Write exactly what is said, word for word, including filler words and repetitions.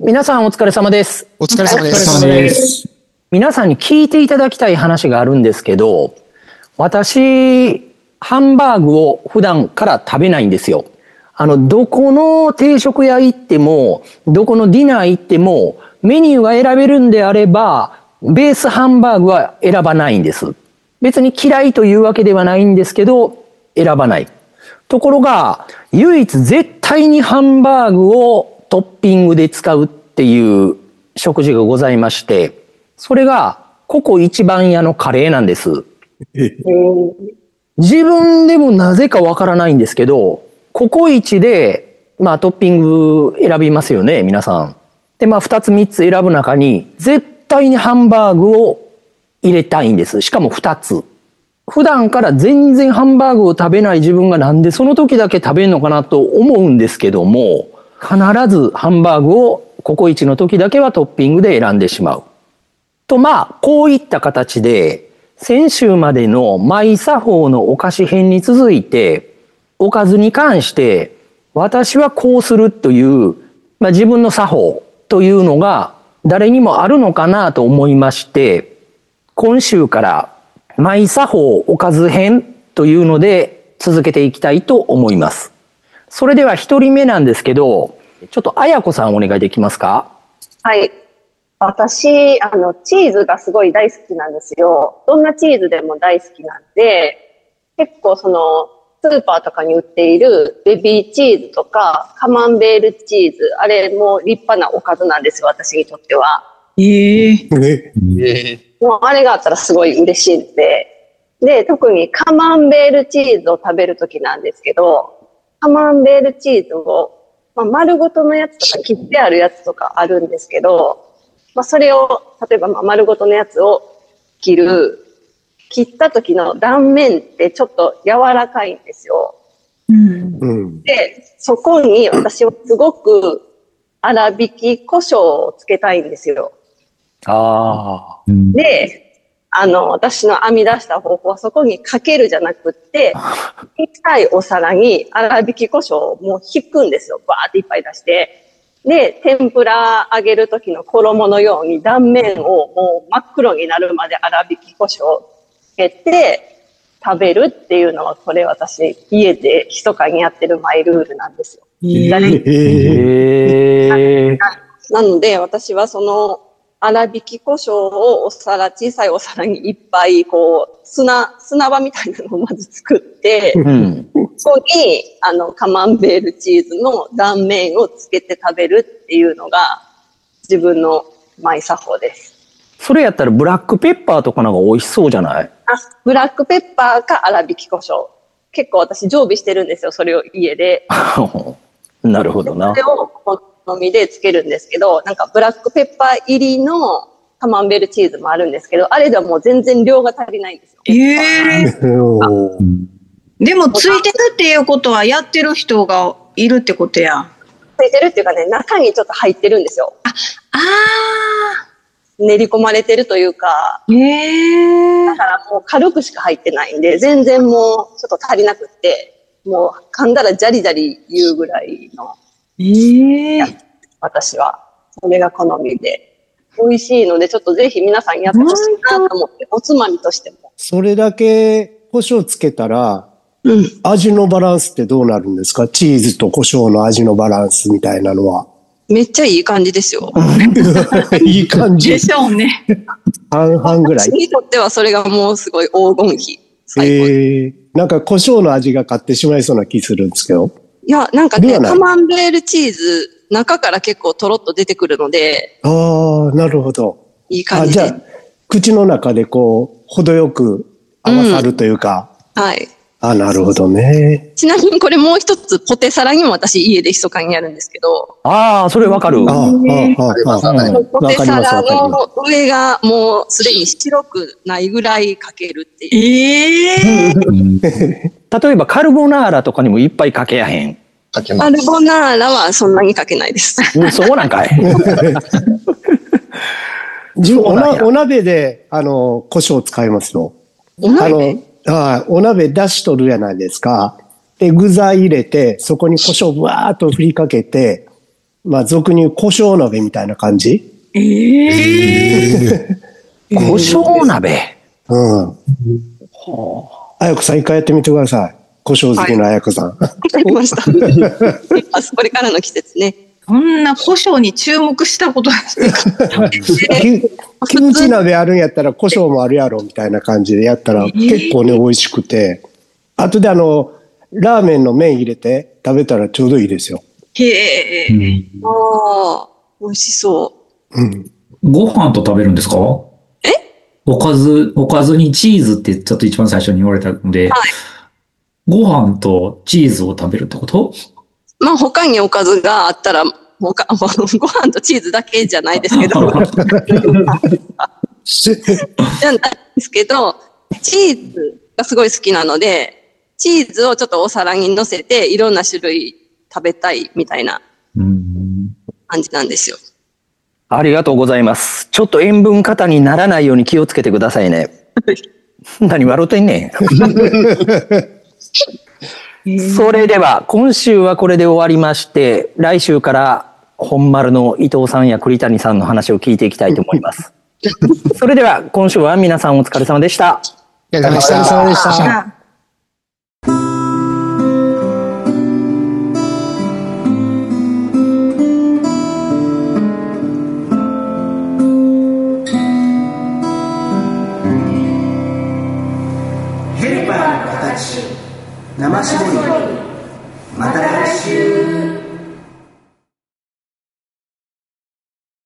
皆さんお疲れ様です。 お疲れ様です。 お疲れ様です。 皆さんに聞いていただきたい話があるんですけど、私、ハンバーグを普段から食べないんですよ。あの、どこの定食屋行っても、どこのディナー行っても、メニューが選べるんであれば、ベースハンバーグは選ばないんです。別に嫌いというわけではないんですけど、選ばない。ところが、唯一絶対にハンバーグをトッピングで使うっていう食事がございまして、それがココ一番屋のカレーなんです。自分でもなぜかわからないんですけど、ココイチで、まあトッピング選びますよね、皆さん。で、まあ二つ三つ選ぶ中に、絶対にハンバーグを入れたいんです。しかも二つ。普段から全然ハンバーグを食べない自分がなんでその時だけ食べるのかなと思うんですけども、必ずハンバーグをココイチの時だけはトッピングで選んでしまう。と、まあ、こういった形で、先週までのマイ作法のお菓子編に続いて、おかずに関して、私はこうするという、まあ、自分の作法というのが誰にもあるのかなと思いまして、今週からマイ作法おかず編というので続けていきたいと思います。それでは一人目なんですけど、ちょっとあやこさんお願いできますか？ はい。私、あの、チーズがすごい大好きなんですよ。どんなチーズでも大好きなんで、結構その、スーパーとかに売っているベビーチーズとか、カマンベールチーズ、あれも立派なおかずなんですよ、私にとっては。 ええー。 えー、もうあれがあったらすごい嬉しいんで。で、特にカマンベールチーズを食べるときなんですけど、カマンベールチーズを、まあ、丸ごとのやつとか切ってあるやつとかあるんですけど、まあ、それを、例えばまあ丸ごとのやつを切る。切った時の断面ってちょっと柔らかいんですよ。うん、で、そこに私はすごく粗挽き胡椒をつけたいんですよ。 あで、あの、私の編み出した方法はそこにかけるじゃなくって、小さいお皿に粗挽き胡椒をもう引くんですよ。バーっていっぱい出して。で、天ぷら揚げる時の衣のように断面をもう真っ黒になるまで粗挽き胡椒をつけて食べるっていうのは、これ私家で密かにやってるマイルールなんですよ。えー、なので私はその粗挽き胡椒をお皿、小さいお皿にいっぱいこう砂、砂場みたいなのをまず作って、うん、そこにあのカマンベールチーズの断面をつけて食べるっていうのが自分のマイ作法です。 それやったらブラックペッパーとかの方が美味しそうじゃない？ あ、ブラックペッパーか粗挽き胡椒。結構私常備してるんですよ、それを家で。 なるほどな。 それを好みでつけるんですけど、なんかブラックペッパー入りのカマンベールチーズもあるんですけど、あれではもう全然量が足りないんですよ。 えー、でもついてるっていうことはやってる人がいるってことや。 ついてるっていうかね、中にちょっと入ってるんですよ。 あ、あー。練り込まれてるというか。 へー。 だからもう軽くしか入ってないんで、全然もうちょっと足りなくって、もう噛んだらジャリジャリ言うぐらいの。 えー、 私はそれが好みで美味しいので、ちょっとぜひ皆さんやってほしいなと思って、おつまみとしても。 それだけ胡椒つけたら、うん、味のバランスってどうなるんですか？チーズと胡椒の味のバランスみたいなのは。 めっちゃいい感じですよ。 いい感じ。 でしょうね。 半々ぐらい。 私にとってはそれがもうすごい黄金比。 えー、なんか胡椒の味が勝ってしまいそうな気するんですけど。 いや、なんかね、カマンベールチーズ、中から結構とろっと出てくるので。 ああ、なるほど。 いい感じで。 あ、じゃあ、口の中でこう、程よく合わさるというか。 うん、はい。 あ、なるほどね。 ちなみにこれもう一つ、ポテサラにも私家で密かにやるんですけど。 ああ、それわかる。 ああ、ああ、ああ。 ポテサラの上がもうすでに白くないぐらいかけるっていう。 ええー。 例えばカルボナーラとかにもいっぱいかけやへん。 かけます。カルボナーラはそんなにかけないです。 うん、そうなんかい。 自分おな、お鍋で、あの、胡椒を使いますよ。 お鍋あの、あお鍋出しとるやないですか。で、具材入れて、そこに胡椒をわーっと振りかけて、 まあ俗に言う胡椒鍋みたいな感じ。 ええ胡椒鍋。 うん。あやこさん一回やってみてください。胡椒好きなあやこさん。 わかりました。これからの季節ね。 そんな胡椒に注目したことないですね。 キムチ鍋あるんやったら胡椒もあるやろみたいな感じでやったら結構ね美味しくて、後であのラーメンの麺入れて食べたらちょうどいいですよ。 へえ。 ああ、美味しそう。 うん。 ご飯と食べるんですか？ え？ おかず、おかずにチーズってちょっと一番最初に言われたので、はい、ご飯とチーズを食べるってこと？ まあ他におかずがあったら、他ご飯とチーズだけじゃないですけど。じゃないですけど、チーズがすごい好きなので、チーズをちょっとお皿に乗せていろんな種類食べたいみたいな感じなんですよ。 ありがとうございます。ちょっと塩分過多にならないように気をつけてくださいね。何笑ってんねん。それでは今週はこれで終わりまして、来週から本丸の伊藤さんや栗谷さんの話を聞いていきたいと思います。それでは今週は皆さんお疲れ様でした。 お疲れ様でした。